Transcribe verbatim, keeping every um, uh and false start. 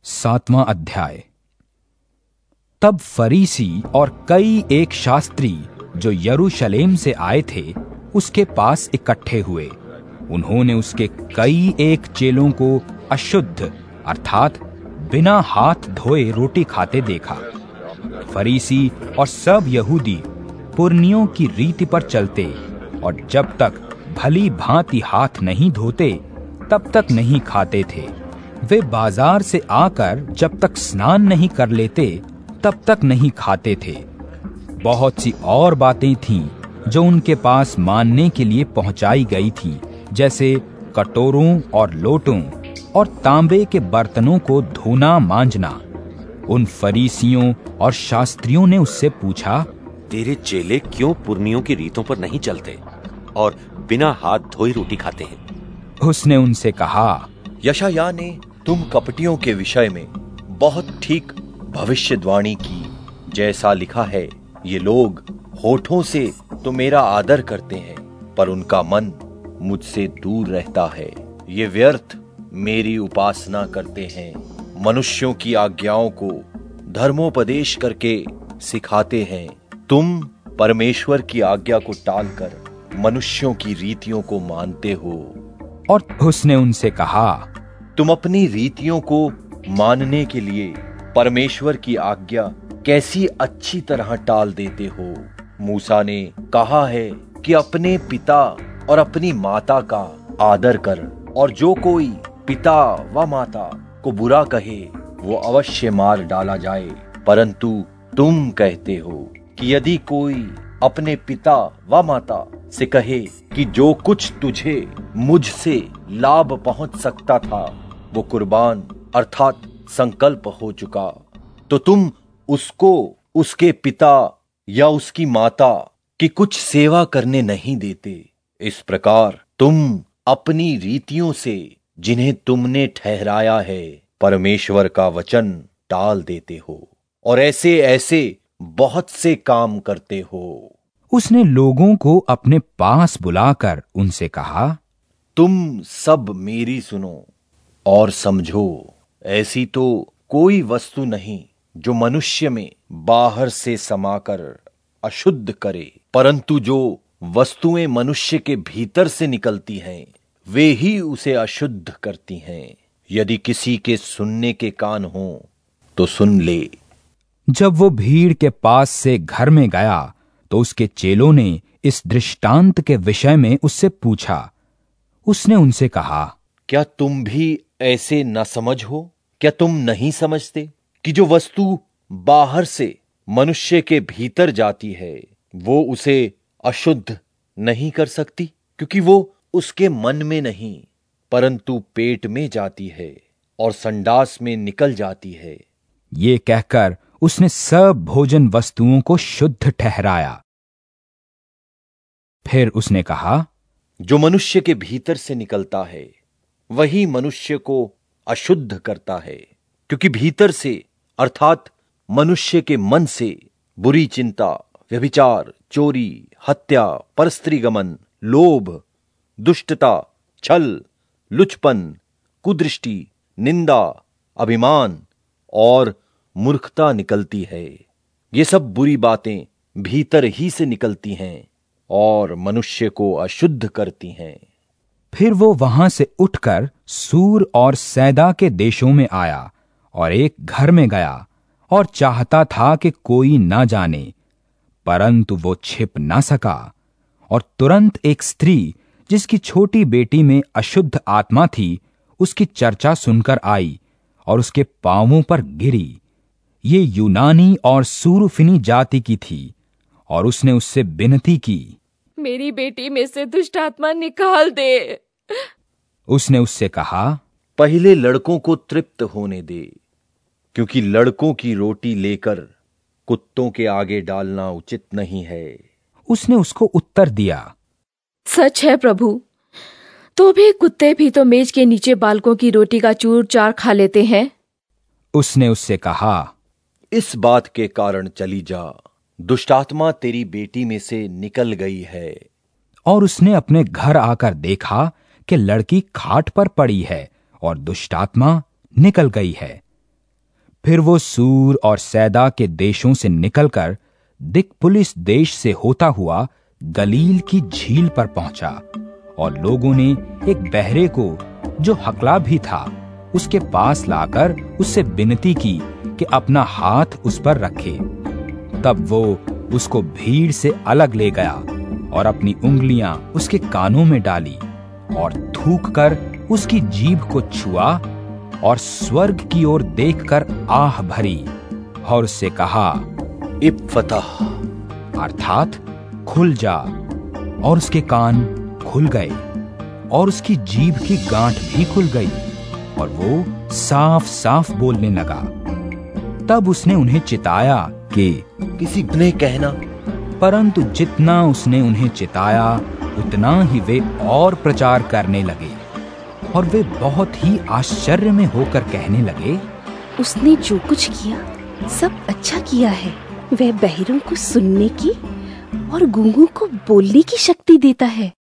सातवां अध्याय। तब फरीसी और कई एक शास्त्री जो यरूशलेम से आए थे उसके पास इकट्ठे हुए। उन्होंने उसके कई एक चेलों को अशुद्ध अर्थात बिना हाथ धोए रोटी खाते देखा। फरीसी और सब यहूदी पुरनियों की रीति पर चलते और जब तक भली भांति हाथ नहीं धोते तब तक नहीं खाते थे। वे बाजार से आकर जब तक स्नान नहीं कर लेते तब तक नहीं खाते थे। बहुत सी और बातें थीं जो उनके पास मानने के लिए पहुंचाई गई थीं, जैसे कटोरों और लोटों और तांबे के बर्तनों को धोना मांजना। उन फरीसियों और शास्त्रियों ने उससे पूछा, तेरे चेले क्यों पुरनियों की रीतों पर नहीं चलते और बिना हाथ धोए रोटी खाते हैं? उसने उनसे कहा, यशायाह ने तुम कपटियों के विषय में बहुत ठीक भविष्यवाणी की, जैसा लिखा है, ये लोग होठों से तो मेरा आदर करते हैं पर उनका मन मुझसे दूर रहता है। ये व्यर्थ मेरी उपासना करते हैं, मनुष्यों की आज्ञाओं को धर्मोपदेश करके सिखाते हैं। तुम परमेश्वर की आज्ञा को टालकर मनुष्यों की रीतियों को मानते हो। और उसने उनसे कहा, तुम अपनी रीतियों को मानने के लिए परमेश्वर की आज्ञा कैसी अच्छी तरह टाल देते हो। मूसा ने कहा है कि अपने पिता और अपनी माता का आदर कर, और जो कोई पिता व माता को बुरा कहे वो अवश्य मार डाला जाए। परंतु तुम कहते हो कि यदि कोई अपने पिता व माता से कहे कि जो कुछ तुझे मुझसे लाभ पहुंच सकता था वो कुर्बान अर्थात संकल्प हो चुका, तो तुम उसको उसके पिता या उसकी माता की कुछ सेवा करने नहीं देते। इस प्रकार तुम अपनी रीतियों से जिन्हें तुमने ठहराया है परमेश्वर का वचन टाल देते हो और ऐसे ऐसे बहुत से काम करते हो। उसने लोगों को अपने पास बुलाकर उनसे कहा, तुम सब मेरी सुनो और समझो। ऐसी तो कोई वस्तु नहीं जो मनुष्य में बाहर से समाकर अशुद्ध करे, परंतु जो वस्तुएं मनुष्य के भीतर से निकलती हैं वे ही उसे अशुद्ध करती हैं। यदि किसी के सुनने के कान हो तो सुन ले। जब वो भीड़ के पास से घर में गया तो उसके चेलों ने इस दृष्टांत के विषय में उससे पूछा। उसने उनसे कहा, क्या तुम भी ऐसे न समझ हो? क्या तुम नहीं समझते कि जो वस्तु बाहर से मनुष्य के भीतर जाती है वो उसे अशुद्ध नहीं कर सकती, क्योंकि वो उसके मन में नहीं परंतु पेट में जाती है और संडास में निकल जाती है। ये कहकर उसने सब भोजन वस्तुओं को शुद्ध ठहराया। फिर उसने कहा, जो मनुष्य के भीतर से निकलता है वही मनुष्य को अशुद्ध करता है, क्योंकि भीतर से अर्थात मनुष्य के मन से बुरी चिंता, व्यभिचार, चोरी, हत्या, परस्त्रीगमन, लोभ, दुष्टता, छल, लुचपन, कुदृष्टि, निंदा, अभिमान और मूर्खता निकलती है। ये सब बुरी बातें भीतर ही से निकलती हैं और मनुष्य को अशुद्ध करती हैं। फिर वो वहां से उठकर सूर और सैदा के देशों में आया और एक घर में गया और चाहता था कि कोई ना जाने, परंतु वो छिप ना सका। और तुरंत एक स्त्री जिसकी छोटी बेटी में अशुद्ध आत्मा थी उसकी चर्चा सुनकर आई और उसके पांवों पर गिरी। ये यूनानी और सूरुफिनी जाति की थी और उसने उससे विनती की, मेरी बेटी में से दुष्ट आत्मा निकाल दे। उसने उससे कहा, पहले लड़कों को तृप्त होने दे, क्योंकि लड़कों की रोटी लेकर कुत्तों के आगे डालना उचित नहीं है। उसने उसको उत्तर दिया, सच है प्रभु, तो भी कुत्ते भी तो मेज के नीचे बालकों की रोटी का चूर चार खा लेते हैं। उसने उससे कहा, इस बात के कारण चली जा, दुष्टात्मा तेरी बेटी में से निकल गई है। और उसने अपने घर आकर देखा कि लड़की खाट पर पड़ी है और दुष्टात्मा निकल गई है। फिर वो सूर और सैदा के देशों से निकलकर दिकपुलिस देश से होता हुआ गलील की झील पर पहुंचा, और लोगों ने एक बहरे को जो हकला भी था उसके पास लाकर उससे विनती की कि अपना हाथ उस पर रखे। तब वो उसको भीड़ से अलग ले गया और अपनी उंगलियां उसके कानों में डाली और थूककर उसकी जीभ को छुआ और स्वर्ग की ओर देखकर आह भरी और उससे कहा, इप्फतह, अर्थात खुल जा। और उसके कान खुल गए और उसकी जीभ की गांठ भी खुल गई और वो साफ साफ बोलने लगा। तब उसने उन्हें चिताया कि किसी ने कहना, परंतु जितना उसने उन्हें चिताया उतना ही वे और प्रचार करने लगे, और वे बहुत ही आश्चर्य में होकर कहने लगे, उसने जो कुछ किया सब अच्छा किया है। वह बहरों को सुनने की और गूंगों को बोलने की शक्ति देता है।